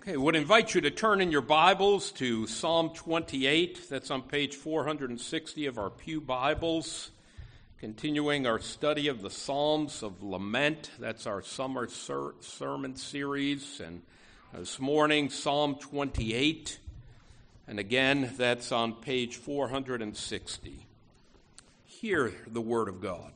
Okay, would invite you to turn in your Bibles to Psalm 28. That's on page 460 of our Pew Bibles. Continuing our study of the Psalms of Lament. That's our summer sermon series. And this morning, Psalm 28. And again, that's on page 460. Hear the word of God.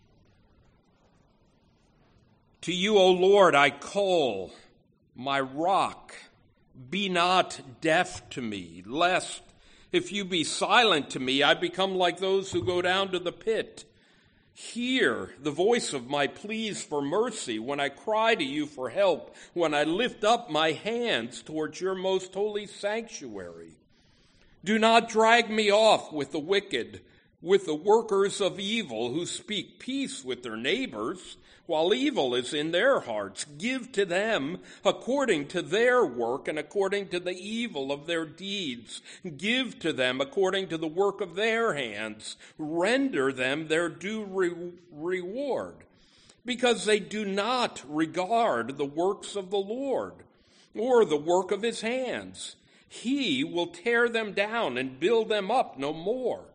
To you, O Lord, I call, my rock, be not deaf to me, lest, if you be silent to me, I become like those who go down to the pit. Hear the voice of my pleas for mercy when I cry to you for help, when I lift up my hands towards your most holy sanctuary. Do not drag me off with the wicked, with the workers of evil who speak peace with their neighbors, while evil is in their hearts. Give to them according to their work and according to the evil of their deeds. Give to them according to the work of their hands. Render them their due reward, because they do not regard the works of the Lord or the work of his hands. He will tear them down and build them up no more.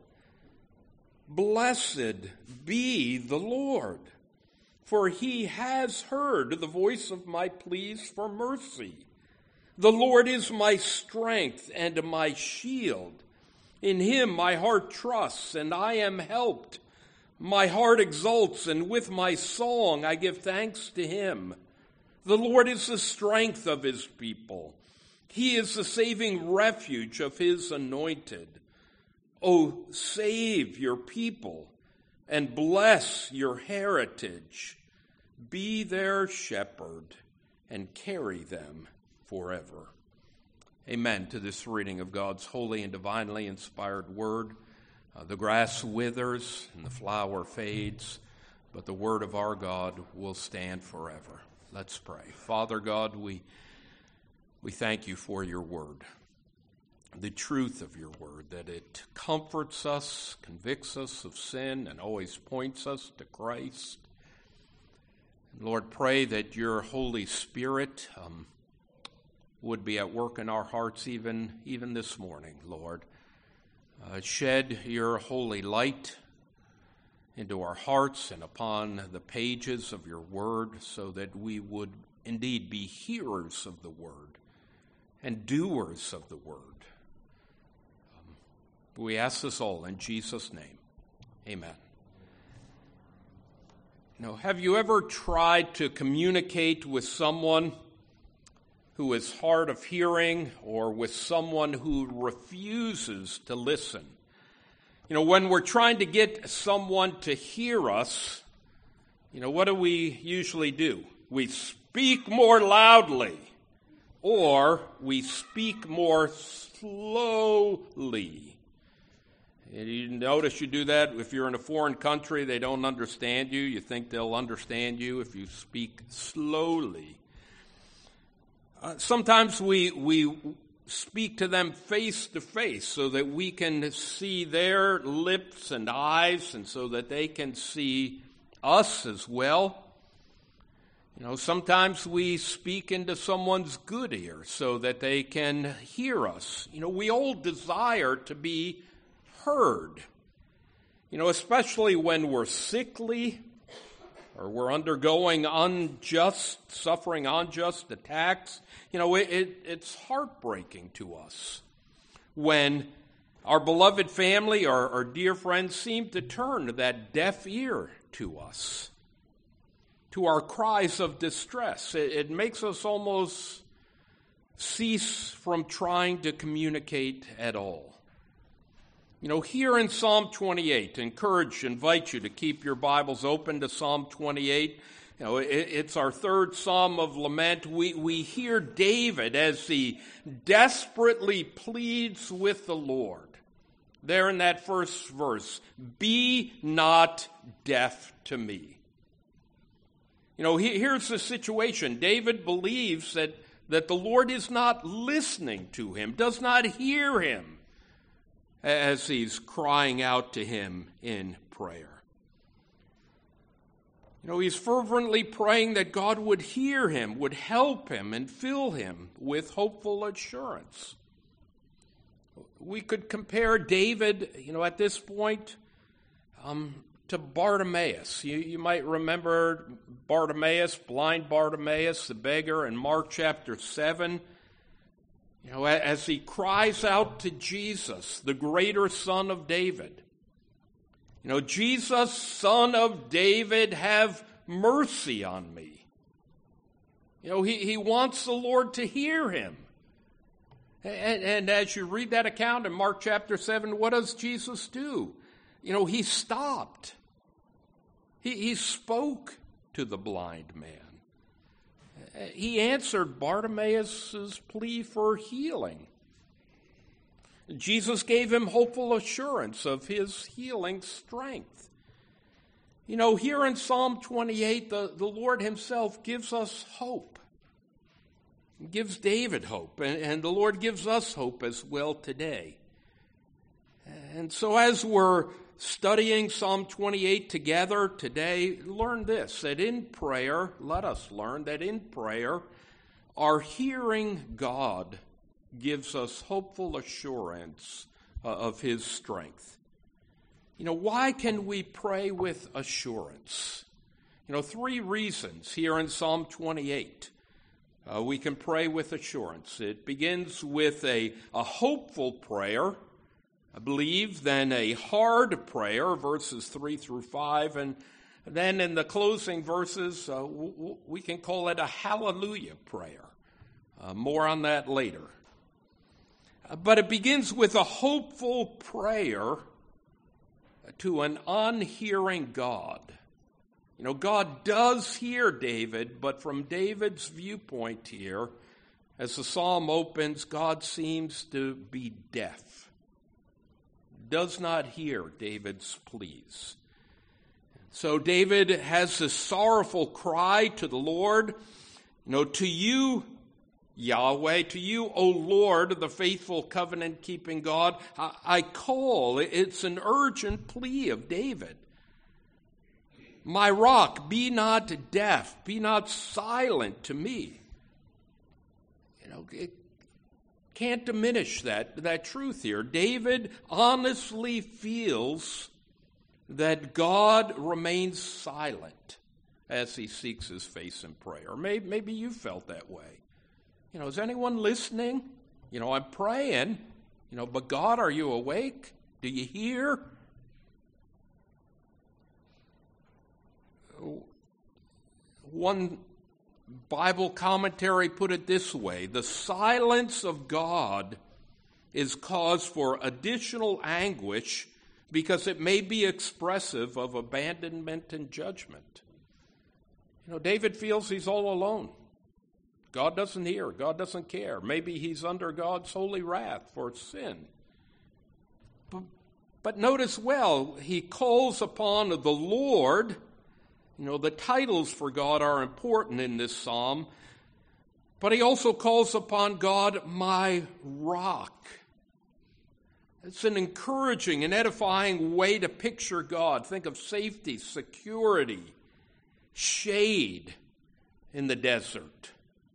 Blessed be the Lord, for he has heard the voice of my pleas for mercy. The Lord is my strength and my shield. In him my heart trusts, and I am helped. My heart exults, and with my song I give thanks to him. The Lord is the strength of his people. He is the saving refuge of his anointed. Oh, save your people and bless your heritage. Be their shepherd and carry them forever. Amen to this reading of God's holy and divinely inspired word. The grass withers and the flower fades, but the word of our God will stand forever. Let's pray. Father God, we thank you for your word, the truth of your word, that it comforts us, convicts us of sin, and always points us to Christ. Lord, pray that your Holy Spirit would be at work in our hearts even this morning, Lord. Shed your holy light into our hearts and upon the pages of your word so that we would indeed be hearers of the word and doers of the word. We ask this all in Jesus' name. Amen. Now, have you ever tried to communicate with someone who is hard of hearing or with someone who refuses to listen? You know, when we're trying to get someone to hear us, what do we usually do? We speak more loudly, or we speak more slowly. You notice you do that if you're in a foreign country, they don't understand you. You think they'll understand you if you speak slowly. Sometimes we speak to them face to face so that we can see their lips and eyes and so that they can see us as well. Sometimes we speak into someone's good ear so that they can hear us. We all desire to be heard, especially when we're sickly or we're undergoing suffering unjust attacks. It's heartbreaking to us when our beloved family or our dear friends seem to turn that deaf ear to us, to our cries of distress. It makes us almost cease from trying to communicate at all. Here in Psalm 28, invite you to keep your Bibles open to Psalm 28. It's our third Psalm of Lament. We hear David as he desperately pleads with the Lord. There in that first verse, be not deaf to me. Here's the situation. David believes that the Lord is not listening to him, does not hear him, as he's crying out to him in prayer. He's fervently praying that God would hear him, would help him, and fill him with hopeful assurance. We could compare David, at this point, to Bartimaeus. You might remember Bartimaeus, blind Bartimaeus, the beggar in Mark chapter 7. As he cries out to Jesus, the greater Son of David. Jesus, Son of David, have mercy on me. He wants the Lord to hear him. And as you read that account in Mark chapter 7, what does Jesus do? He stopped. He spoke to the blind man. He answered Bartimaeus' plea for healing. Jesus gave him hopeful assurance of his healing strength. Here in Psalm 28, the Lord himself gives us hope. He gives David hope, and the Lord gives us hope as well today. And so as we're studying Psalm 28 together today, learn this, that in prayer, let us learn that in prayer, our hearing God gives us hopeful assurance of his strength. Why can we pray with assurance? 3 reasons here in Psalm 28. We can pray with assurance. It begins with a hopeful prayer, I believe, then a hard prayer, verses 3 through 5, and then in the closing verses, we can call it a hallelujah prayer. More on that later. But it begins with a hopeful prayer to an unhearing God. God does hear David, but from David's viewpoint here, as the psalm opens, God seems to be deaf. Does not hear David's pleas. So David has this sorrowful cry to the Lord, to you, Yahweh, to you, O Lord, the faithful covenant-keeping God, I call. It's an urgent plea of David. My rock, be not deaf, be not silent to me. It can't diminish that truth here. David honestly feels that God remains silent as he seeks his face in prayer. Maybe you felt that way. Is anyone listening? I'm praying, but God, are you awake? Do you hear? One Bible commentary put it this way: the silence of God is cause for additional anguish because it may be expressive of abandonment and judgment. David feels he's all alone. God doesn't hear. God doesn't care. Maybe he's under God's holy wrath for sin. But notice well, he calls upon the Lord. The titles for God are important in this psalm. But he also calls upon God, my rock. It's an encouraging and edifying way to picture God. Think of safety, security, shade in the desert.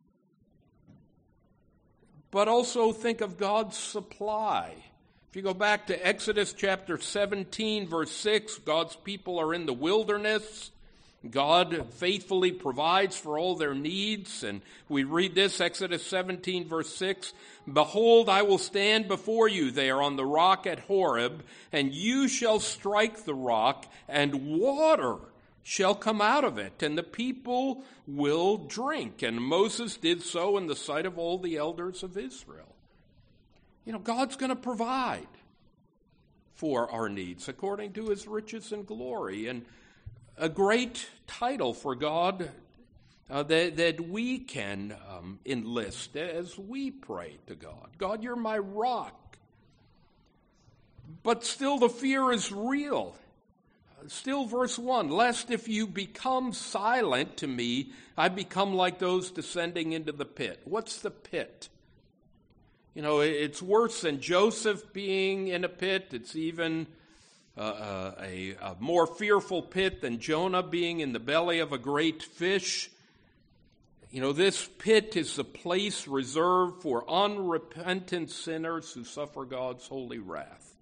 But also think of God's supply. If you go back to Exodus chapter 17, verse 6, God's people are in the wilderness. God faithfully provides for all their needs. And we read this, Exodus 17, verse 6, behold, I will stand before you there on the rock at Horeb, and you shall strike the rock, and water shall come out of it, and the people will drink. And Moses did so in the sight of all the elders of Israel. God's going to provide for our needs according to his riches and glory. And a great title for God that we can enlist as we pray to God. God, you're my rock. But still the fear is real. Still, verse 1, lest if you become silent to me, I become like those descending into the pit. What's the pit? It's worse than Joseph being in a pit. It's even a more fearful pit than Jonah being in the belly of a great fish. This pit is the place reserved for unrepentant sinners who suffer God's holy wrath.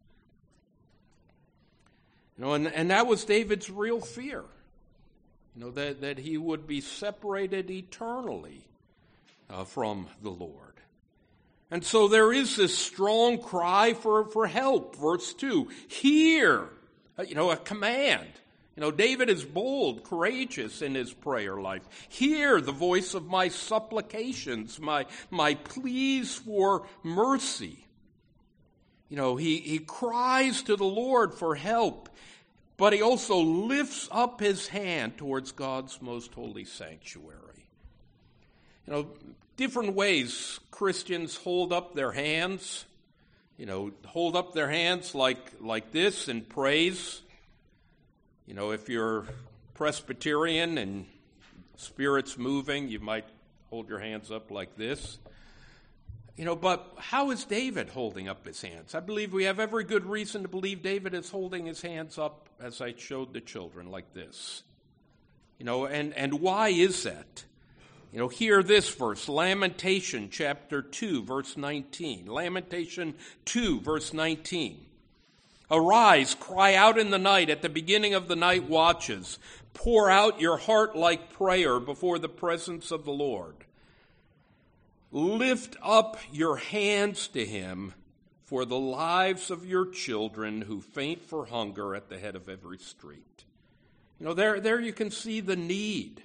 And that was David's real fear, that he would be separated eternally from the Lord. And so there is this strong cry for help. Verse 2, hear, a command. David is bold, courageous in his prayer life. Hear the voice of my supplications, my pleas for mercy. He cries to the Lord for help, but he also lifts up his hand towards God's most holy sanctuary. Different ways Christians hold up their hands. Hold up their hands like this in praise. If you're Presbyterian and Spirit's moving, you might hold your hands up like this. But how is David holding up his hands? I believe we have every good reason to believe David is holding his hands up, as I showed the children, like this. And why is that? Hear this verse, Lamentation chapter 2, verse 19. Lamentation 2, verse 19. Arise, cry out in the night at the beginning of the night watches. Pour out your heart like prayer before the presence of the Lord. Lift up your hands to him for the lives of your children who faint for hunger at the head of every street. There you can see the need.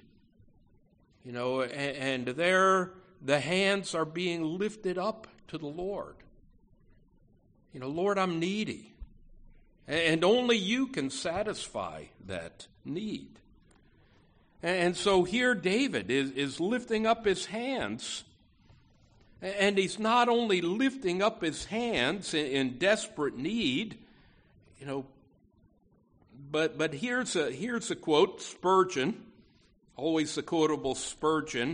And there the hands are being lifted up to the Lord. Lord, I'm needy. And only you can satisfy that need. And so here David is lifting up his hands. And he's not only lifting up his hands in desperate need, but here's a quote, Spurgeon, always the quotable Spurgeon,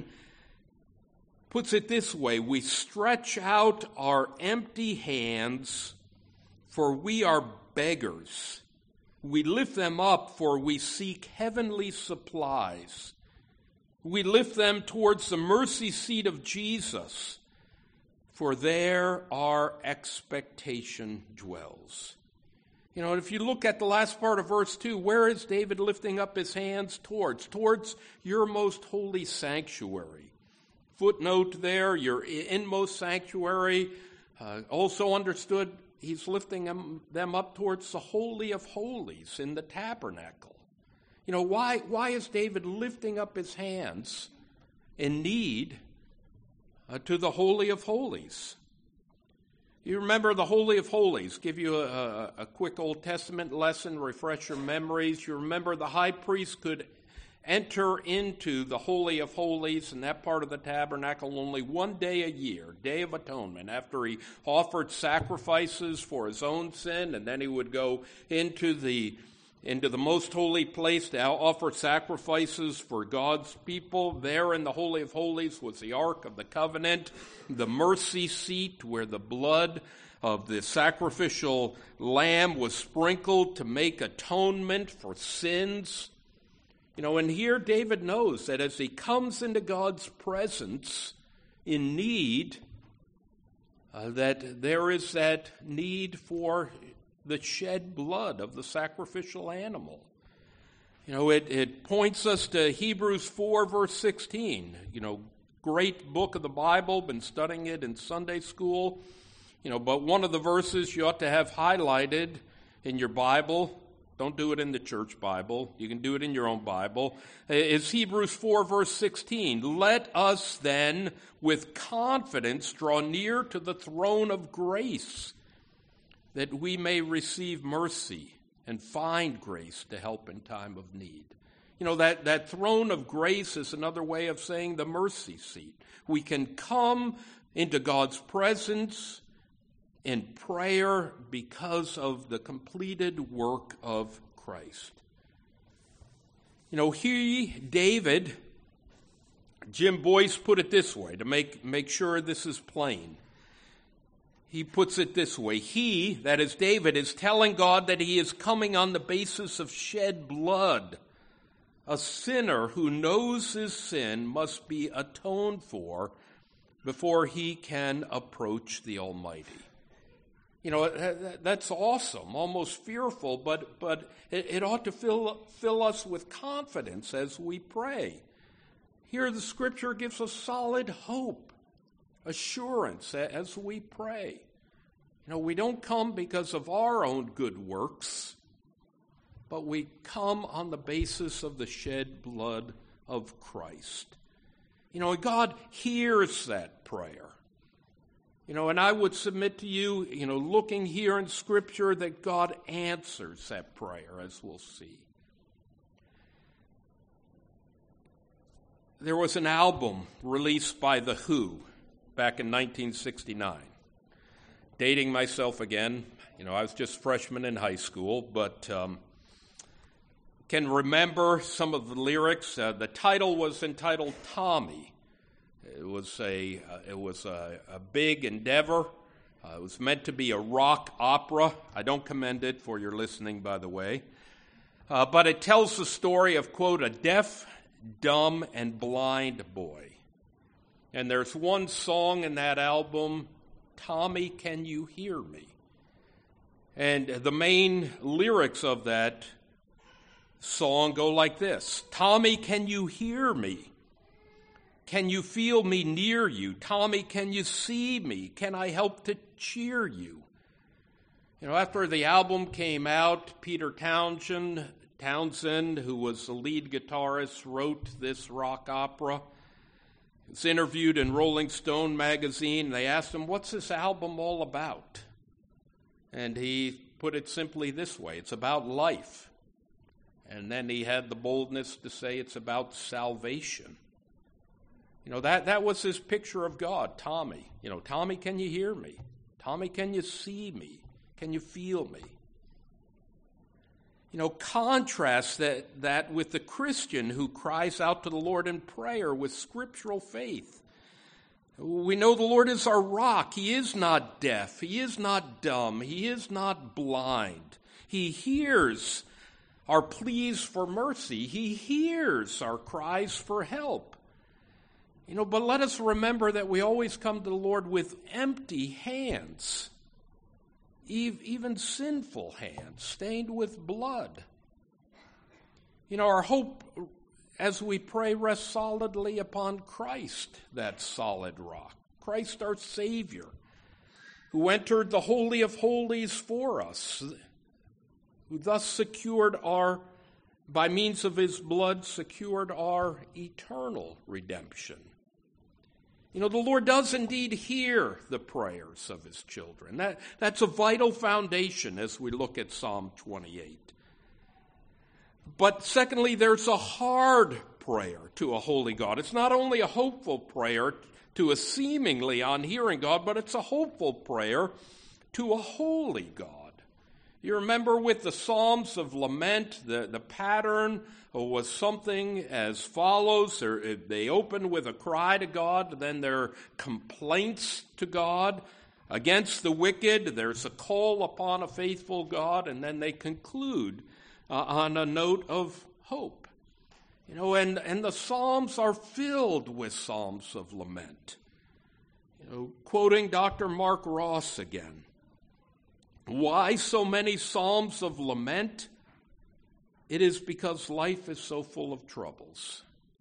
puts it this way: we stretch out our empty hands, for we are beggars. We lift them up, for we seek heavenly supplies. We lift them towards the mercy seat of Jesus, for there our expectation dwells. If you look at the last part of verse 2, where is David lifting up his hands towards? Towards your most holy sanctuary. Footnote there, your inmost sanctuary. Also understood, he's lifting them up towards the Holy of Holies in the tabernacle. Why is David lifting up his hands in need to the Holy of Holies? You remember the Holy of Holies. Give you a quick Old Testament lesson, refresh your memories. You remember the high priest could enter into the Holy of Holies in that part of the tabernacle only one day a year, Day of Atonement, after he offered sacrifices for his own sin, and then he would go into the most holy place to offer sacrifices for God's people. There in the Holy of Holies was the Ark of the Covenant, the mercy seat where the blood of the sacrificial lamb was sprinkled to make atonement for sins. And here David knows that as he comes into God's presence in need, that there is that need for the shed blood of the sacrificial animal. It points us to Hebrews 4, verse 16. Great book of the Bible, been studying it in Sunday school. But one of the verses you ought to have highlighted in your Bible, don't do it in the church Bible, you can do it in your own Bible, is Hebrews 4, verse 16. Let us then with confidence draw near to the throne of grace, that we may receive mercy and find grace to help in time of need. That throne of grace is another way of saying the mercy seat. We can come into God's presence in prayer because of the completed work of Christ. David, Jim Boyce put it this way to make sure this is plain. He puts it this way. He, that is David, is telling God that he is coming on the basis of shed blood. A sinner who knows his sin must be atoned for before he can approach the Almighty. You know, that's awesome, almost fearful, but it ought to fill us with confidence as we pray. Here the Scripture gives us solid hope, assurance as we pray. You know, we don't come because of our own good works, but we come on the basis of the shed blood of Christ. You know, God hears that prayer. You know, and I would submit to you, you know, looking here in Scripture, that God answers that prayer, as we'll see. There was an album released by The Who back in 1969. Dating myself again, you know, I was just a freshman in high school, but can remember some of the lyrics. The title was entitled Tommy. It was a big endeavor. It was meant to be a rock opera. I don't commend it for your listening, by the way. But it tells the story of, quote, a deaf, dumb, and blind boy. And there's one song in that album, Tommy, Can You Hear Me? And the main lyrics of that song go like this. Tommy, can you hear me? Can you feel me near you? Tommy, can you see me? Can I help to cheer you? You know, after the album came out, Peter Townsend, who was the lead guitarist, wrote this rock opera. He was interviewed in Rolling Stone magazine. They asked him, what's this album all about? And he put it simply this way, it's about life. And then he had the boldness to say it's about salvation. You know, that was his picture of God, Tommy. You know, Tommy, can you hear me? Tommy, can you see me? Can you feel me? You know, contrast that with the Christian who cries out to the Lord in prayer with scriptural faith. We know the Lord is our rock. He is not deaf. He is not dumb. He is not blind. He hears our pleas for mercy. He hears our cries for help. You know, but let us remember that we always come to the Lord with empty hands, even sinful hands, stained with blood. You know, our hope as we pray rests solidly upon Christ, that solid rock. Christ our Savior, who entered the Holy of Holies for us, who thus secured by means of his blood, secured our eternal redemption. You know, the Lord does indeed hear the prayers of his children. That's a vital foundation as we look at Psalm 28. But secondly, there's a hard prayer to a holy God. It's not only a hopeful prayer to a seemingly unhearing God, but it's a hopeful prayer to a holy God. You remember with the Psalms of Lament, the pattern was something as follows. They open with a cry to God, then there are complaints to God against the wicked. There's a call upon a faithful God, and then they conclude on a note of hope. You know, and the Psalms are filled with psalms of lament. You know, quoting Dr. Mark Ross again. Why so many psalms of lament? It is because life is so full of troubles.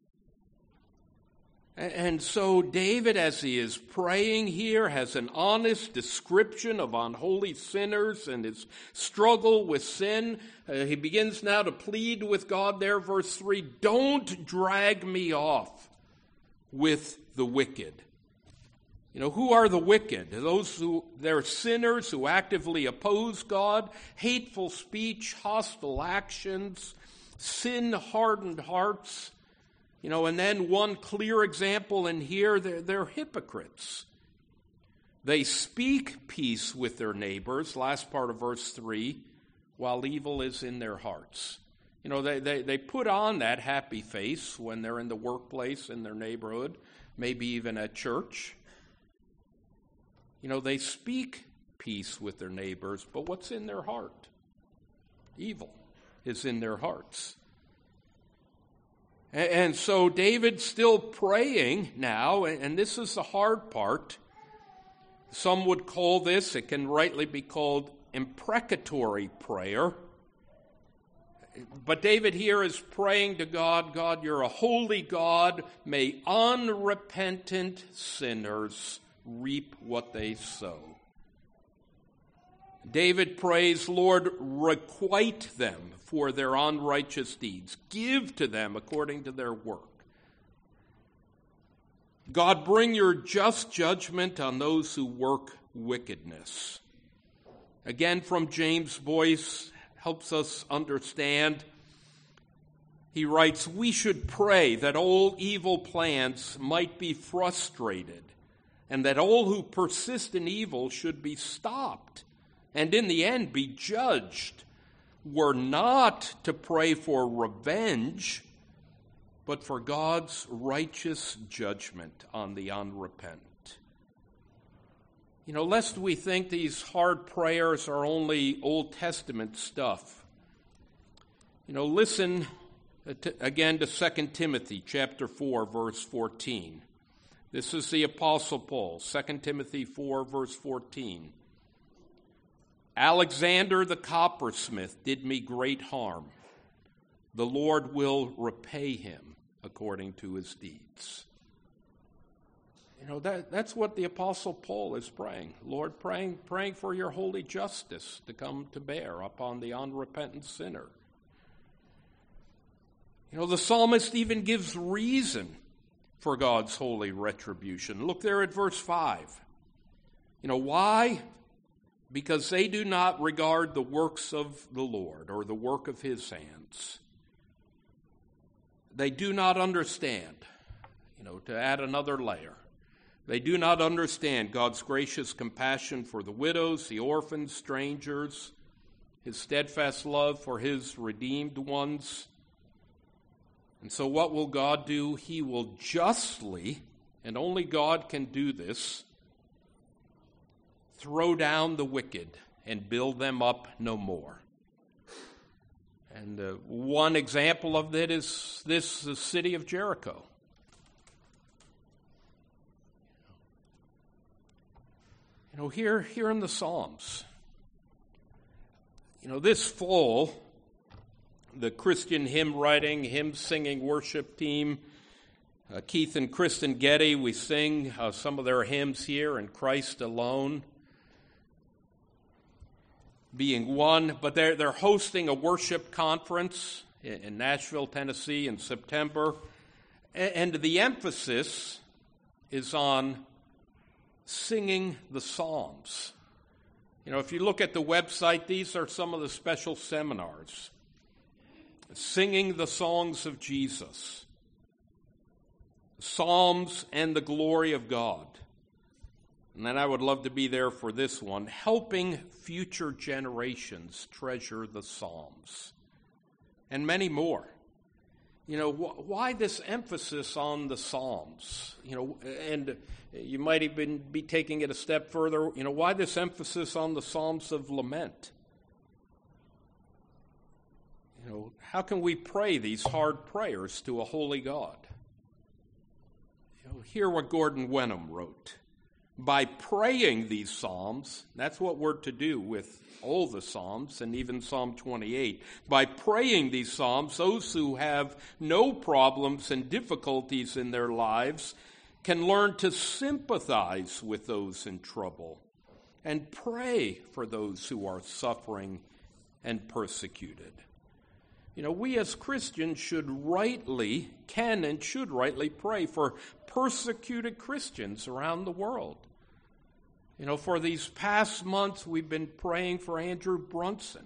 And so David, as he is praying here, has an honest description of unholy sinners and his struggle with sin. He begins now to plead with God there, verse 3, don't drag me off with the wicked. You know, who are the wicked? They're sinners who actively oppose God, hateful speech, hostile actions, sin-hardened hearts. You know, and then one clear example in here, they're hypocrites. They speak peace with their neighbors, last part of verse 3, while evil is in their hearts. You know, they put on that happy face when they're in the workplace, in their neighborhood, maybe even at church. They speak peace with their neighbors, but what's in their heart? Evil is in their hearts. And so David's still praying now, and this is the hard part. Some would call this, it can rightly be called imprecatory prayer. But David here is praying to God, God, you're a holy God. May unrepentant sinners reap what they sow. David prays, Lord, requite them for their unrighteous deeds. Give to them according to their work. God, bring your just judgment on those who work wickedness. Again, from James Boyce, helps us understand. He writes, we should pray that all evil plans might be frustrated, and that all who persist in evil should be stopped, and in the end be judged. We're not to pray for revenge, but for God's righteous judgment on the unrepentant. Lest we think these hard prayers are only Old Testament stuff. Listen again to 2 Timothy chapter 4, verse 14. This is the Apostle Paul, 2 Timothy 4, verse 14. Alexander the coppersmith did me great harm. The Lord will repay him according to his deeds. That's what the Apostle Paul is praying. Lord, praying for your holy justice to come to bear upon the unrepentant sinner. The psalmist even gives reason for God's holy retribution. Look there at verse 5. Why? Because they do not regard the works of the Lord or the work of his hands. They do not understand, to add another layer. They do not understand God's gracious compassion for the widows, the orphans, strangers, his steadfast love for his redeemed ones. And so what will God do? He will justly, and only God can do this, throw down the wicked and build them up no more. And one example of that is the city of Jericho. Here in the Psalms, this fall, the Christian hymn writing, hymn singing worship team, Keith and Kristen Getty, we sing some of their hymns here, and Christ Alone being one, but they're hosting a worship conference in Nashville, Tennessee in September, and the emphasis is on singing the Psalms. If you look at the website, these are some of the special seminars. Singing the songs of Jesus, Psalms and the glory of God. And then I would love to be there for this one, helping future generations treasure the Psalms. And many more. Why this emphasis on the Psalms? And you might even be taking it a step further. Why this emphasis on the Psalms of lament? How can we pray these hard prayers to a holy God? Hear what Gordon Wenham wrote. By praying these Psalms, that's what we're to do with all the Psalms and even Psalm 28. By praying these Psalms, those who have no problems and difficulties in their lives can learn to sympathize with those in trouble and pray for those who are suffering and persecuted. We as Christians can and should rightly pray for persecuted Christians around the world. For these past months, we've been praying for Andrew Brunson,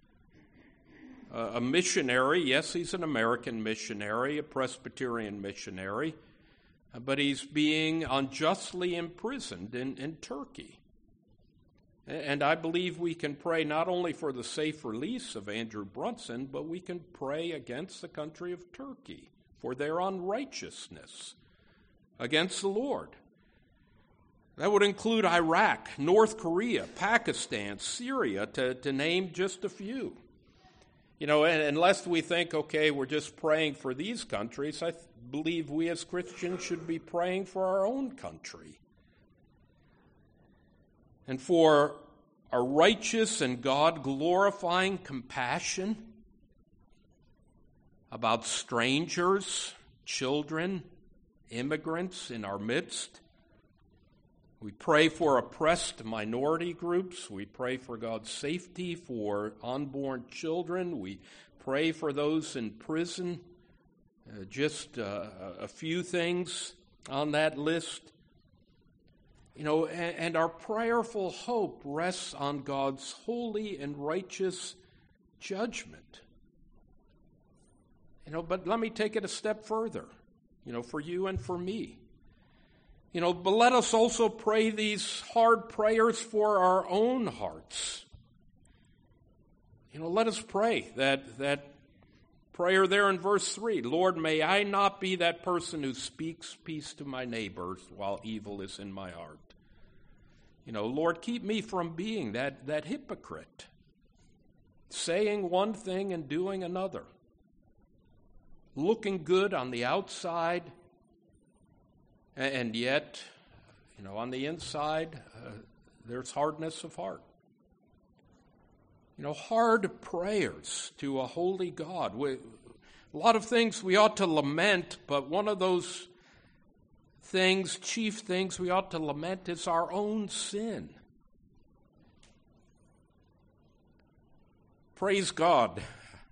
a missionary. Yes, he's an American missionary, a Presbyterian missionary, but he's being unjustly imprisoned in Turkey. And I believe we can pray not only for the safe release of Andrew Brunson, but we can pray against the country of Turkey for their unrighteousness against the Lord. That would include Iraq, North Korea, Pakistan, Syria, to name just a few. And unless we think, okay, we're just praying for these countries, I believe we as Christians should be praying for our own country. And for a righteous and God-glorifying compassion about strangers, children, immigrants in our midst. We pray for oppressed minority groups. We pray for God's safety for unborn children. We pray for those in prison. Just a few things on that list. And our prayerful hope rests on God's holy and righteous judgment. But let me take it a step further, for you and for me. But let us also pray these hard prayers for our own hearts. Let us pray that prayer there in verse 3. Lord, may I not be that person who speaks peace to my neighbors while evil is in my heart. Lord, keep me from being that hypocrite, saying one thing and doing another, looking good on the outside, and yet, on the inside, there's hardness of heart. Hard prayers to a holy God. A lot of things we ought to lament, but one of those chief things we ought to lament is our own sin. Praise God.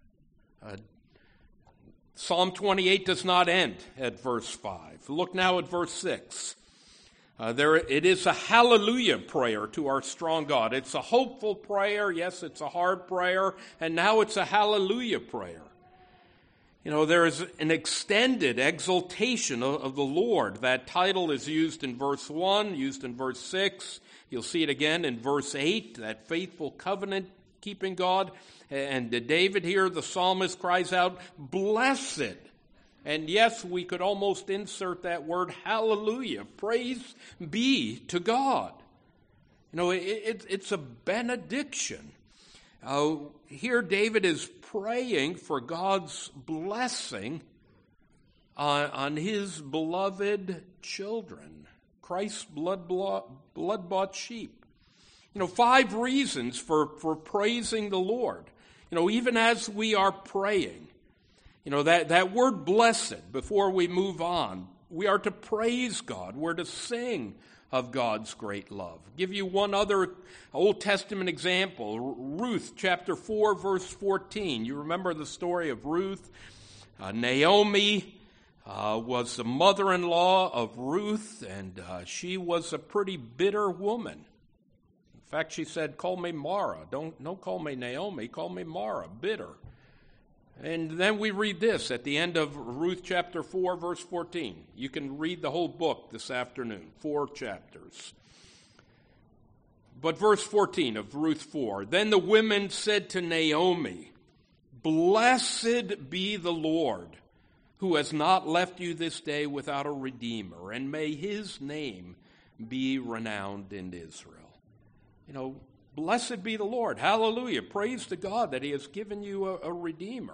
Psalm 28 does not end at verse 5. Look now at verse 6. It is a hallelujah prayer to our strong God. It's a hopeful prayer. Yes, it's a hard prayer. And now it's a hallelujah prayer. There is an extended exaltation of the Lord. That title is used in verse 1, used in verse 6. You'll see it again in verse 8, that faithful covenant-keeping God. And David here, the psalmist, cries out, blessed. And yes, we could almost insert that word hallelujah. Praise be to God. It's a benediction. Here David is praying for God's blessing on his beloved children, Christ's blood-bought sheep. 5 reasons for praising the Lord. Even as we are praying, that word blessed, before we move on, we are to praise God. We're to sing of God's great love. I'll give you one other Old Testament example. Ruth chapter 4, verse 14. You remember the story of Ruth. Naomi was the mother-in-law of Ruth, and she was a pretty bitter woman. In fact, she said, call me Mara. Don't call me Naomi, call me Mara, bitter. And then we read this at the end of Ruth chapter 4, verse 14. You can read the whole book this afternoon, 4 chapters. But verse 14 of Ruth 4, then the women said to Naomi, blessed be the Lord, who has not left you this day without a redeemer, and may his name be renowned in Israel. Blessed be the Lord. Hallelujah. Praise to God that he has given you a redeemer.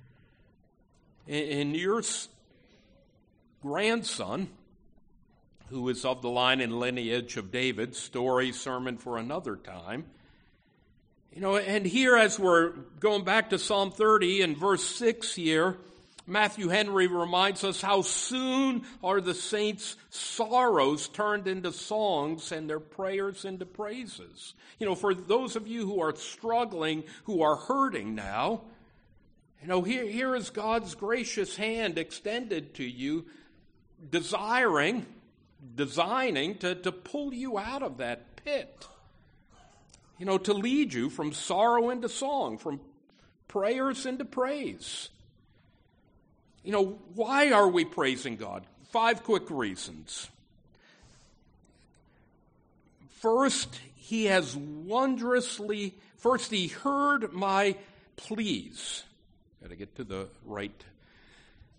And your grandson, who is of the line and lineage of David, story, sermon for another time. And here as we're going back to Psalm 30 and verse 6 here, Matthew Henry reminds us how soon are the saints' sorrows turned into songs and their prayers into praises. For those of you who are struggling, who are hurting now, here is God's gracious hand extended to you, designing to pull you out of that pit, to lead you from sorrow into song, from prayers into praise. Why are we praising God? 5 quick reasons. First, he heard my pleas. Got to get to the right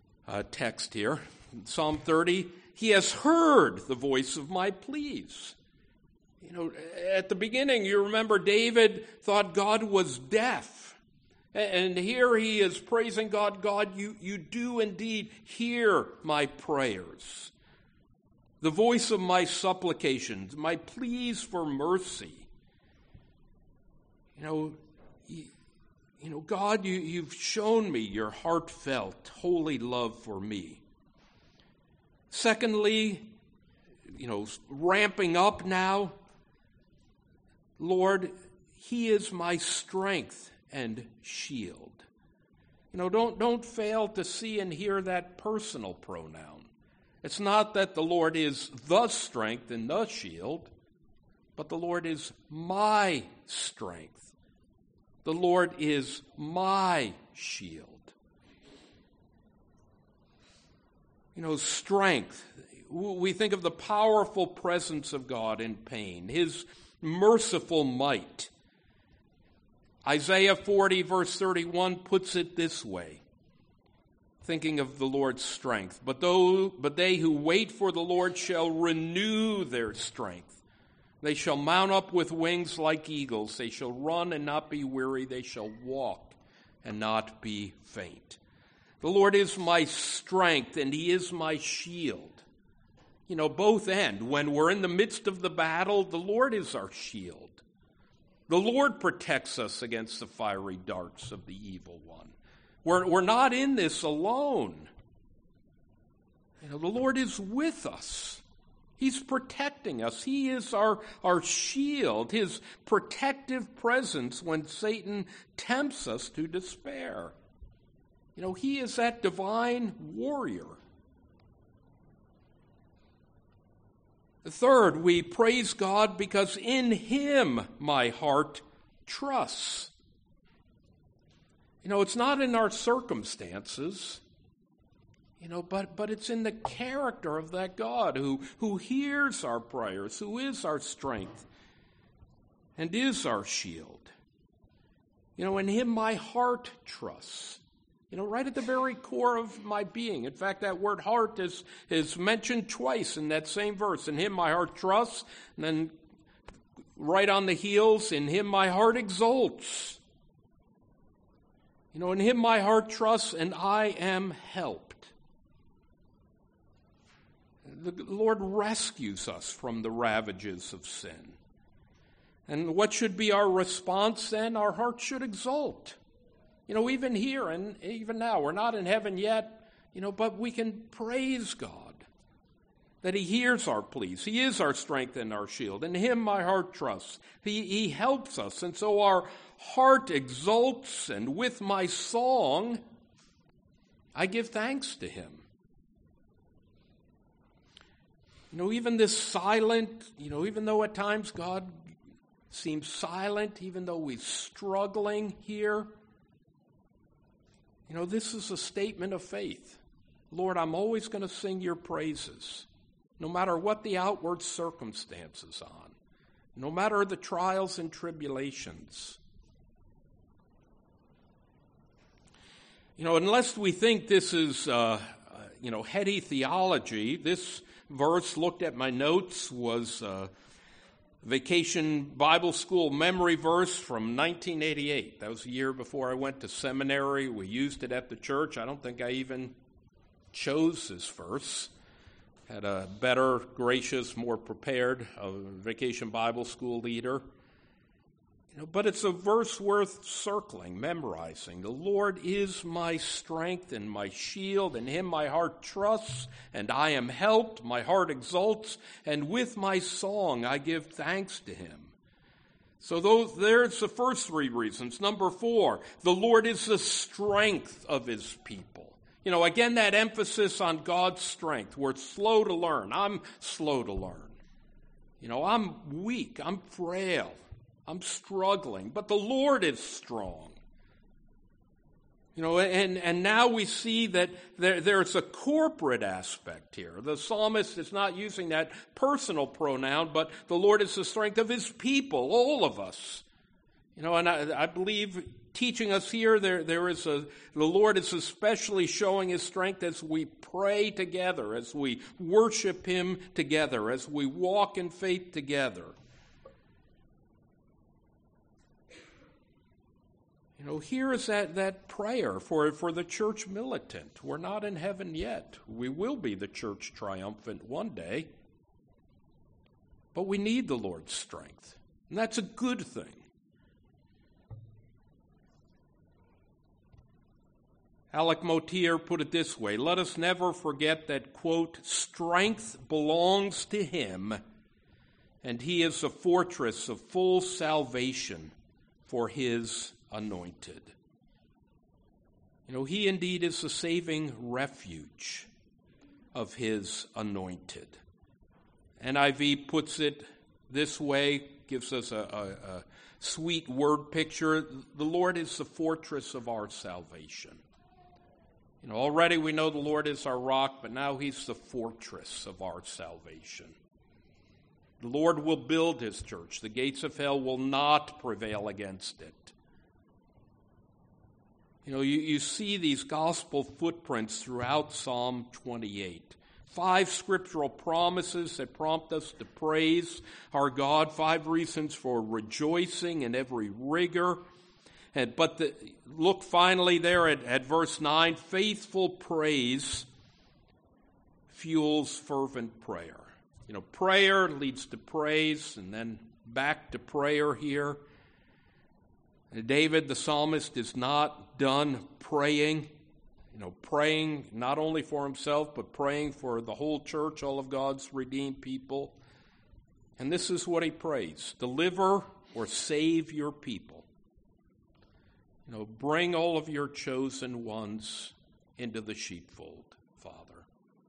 text here. Psalm 30, he has heard the voice of my pleas. At the beginning, you remember David thought God was deaf. And here he is praising God. God, you do indeed hear my prayers, the voice of my supplications, my pleas for mercy. God, you've shown me your heartfelt, holy love for me. Secondly, ramping up now, Lord, he is my strength and shield. Don't fail to see and hear that personal pronoun. It's not that the Lord is the strength and the shield, but the Lord is my strength. The Lord is my shield. Strength. We think of the powerful presence of God in pain, his merciful might. Isaiah 40, verse 31 puts it this way, thinking of the Lord's strength. But they who wait for the Lord shall renew their strength. They shall mount up with wings like eagles. They shall run and not be weary. They shall walk and not be faint. The Lord is my strength and he is my shield. Both end. When we're in the midst of the battle, the Lord is our shield. The Lord protects us against the fiery darts of the evil one. We're not in this alone. The Lord is with us. He's protecting us. He is our shield, his protective presence when Satan tempts us to despair. He is that divine warrior. Third, we praise God because in him my heart trusts. It's not in our circumstances, but it's in the character of that God who hears our prayers, who is our strength and is our shield. In him my heart trusts. Right at the very core of my being. In fact, that word heart is mentioned twice in that same verse. In him my heart trusts, and then right on the heels, in him my heart exults. In him my heart trusts, and I am helped. The Lord rescues us from the ravages of sin. And what should be our response then? Our heart should exult. Even here and even now, we're not in heaven yet, but we can praise God that he hears our pleas. He is our strength and our shield. In him my heart trusts. He helps us. And so our heart exults, and with my song, I give thanks to him. Even this silent, even though at times God seems silent, even though we're struggling here, this is a statement of faith. Lord, I'm always going to sing your praises, no matter what the outward circumstances are, no matter the trials and tribulations. Unless we think this is, heady theology, this verse, looked at my notes, was Vacation Bible School memory verse from 1988. That was the year before I went to seminary. We used it at the church. I don't think I even chose this verse. Had a better, gracious, more prepared Vacation Bible School leader. But it's a verse worth circling, memorizing. The Lord is my strength and my shield. In him my heart trusts, and I am helped. My heart exults, and with my song I give thanks to him. So there's the first three reasons. Number 4, the Lord is the strength of his people. Again, that emphasis on God's strength. We're slow to learn. I'm slow to learn. I'm weak. I'm frail. I'm struggling, but the Lord is strong. And now we see that there's a corporate aspect here. The psalmist is not using that personal pronoun, but the Lord is the strength of his people, all of us. And I believe teaching us here, the Lord is especially showing his strength as we pray together, as we worship him together, as we walk in faith together. Here is that prayer for the church militant. We're not in heaven yet. We will be the church triumphant one day. But we need the Lord's strength. And that's a good thing. Alec Motyer put it this way: let us never forget that, quote, strength belongs to him, and he is a fortress of full salvation for his anointed. He indeed is the saving refuge of his anointed. NIV puts it this way, gives us a sweet word picture. The Lord is the fortress of our salvation. Already we know the Lord is our rock, but now he's the fortress of our salvation. The Lord will build his church. The gates of hell will not prevail against it. You see these gospel footprints throughout Psalm 28. 5 scriptural promises that prompt us to praise our God. 5 reasons for rejoicing in every rigor. But look finally there at verse 9. Faithful praise fuels fervent prayer. Prayer leads to praise and then back to prayer here. David, the psalmist, is not done praying. Praying not only for himself, but praying for the whole church, all of God's redeemed people. And this is what he prays: deliver or save your people. Bring all of your chosen ones into the sheepfold, Father.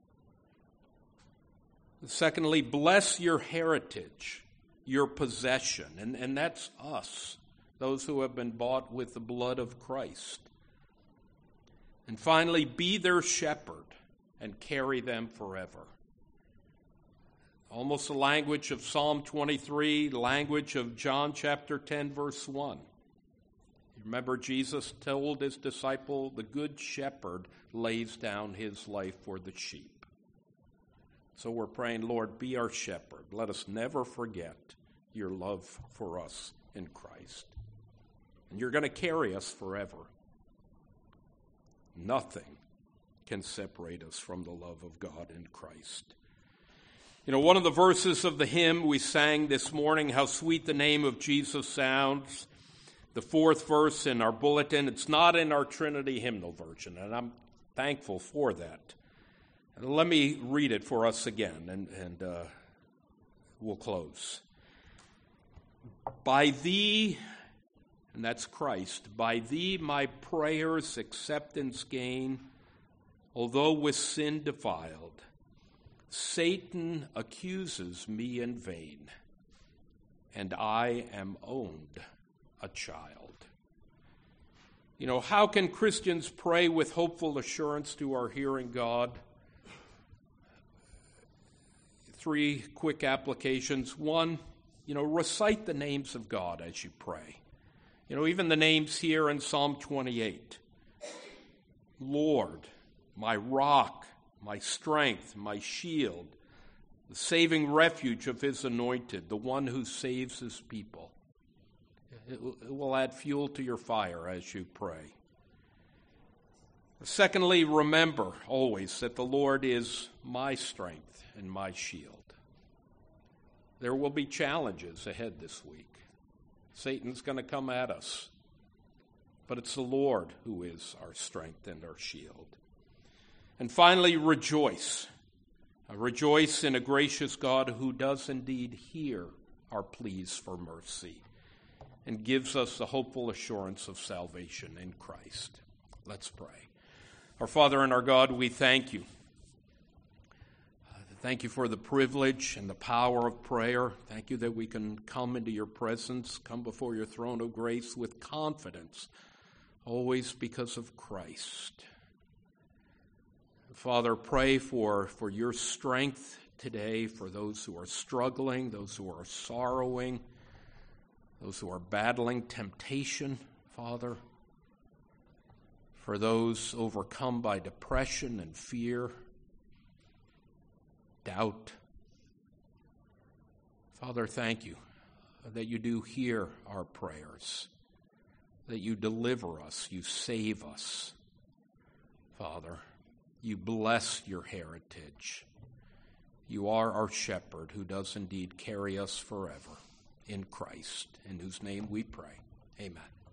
Secondly, bless your heritage, your possession, and that's us, those who have been bought with the blood of Christ. And finally, be their shepherd and carry them forever. Almost the language of Psalm 23, language of John chapter 10, verse 1. Remember, Jesus told his disciple, the good shepherd lays down his life for the sheep. So we're praying, Lord, be our shepherd. Let us never forget your love for us in Christ. And you're going to carry us forever. Nothing can separate us from the love of God in Christ. One of the verses of the hymn we sang this morning, How Sweet the Name of Jesus Sounds, the 4th verse in our bulletin. It's not in our Trinity hymnal version, and I'm thankful for that. And let me read it for us again, and we'll close. By thee, and that's Christ, by thee my prayers acceptance gain, although with sin defiled. Satan accuses me in vain, and I am owned a child. How can Christians pray with hopeful assurance to our hearing God? 3 quick applications. 1, recite the names of God as you pray. Even the names here in Psalm 28. Lord, my rock, my strength, my shield, the saving refuge of his anointed, the one who saves his people. It will add fuel to your fire as you pray. Secondly, remember always that the Lord is my strength and my shield. There will be challenges ahead this week. Satan's going to come at us. But it's the Lord who is our strength and our shield. And finally, rejoice. Rejoice in a gracious God who does indeed hear our pleas for mercy and gives us the hopeful assurance of salvation in Christ. Let's pray. Our Father and our God, we thank you. Thank you for the privilege and the power of prayer. Thank you that we can come into your presence, come before your throne of grace with confidence, always because of Christ. Father, pray for your strength today for those who are struggling, those who are sorrowing, those who are battling temptation, Father, for those overcome by depression and fear, doubt. Father, thank you that you do hear our prayers. that you deliver us, you save us. Father, you bless your heritage. You are our shepherd who does indeed carry us forever in Christ, in whose name we pray. Amen.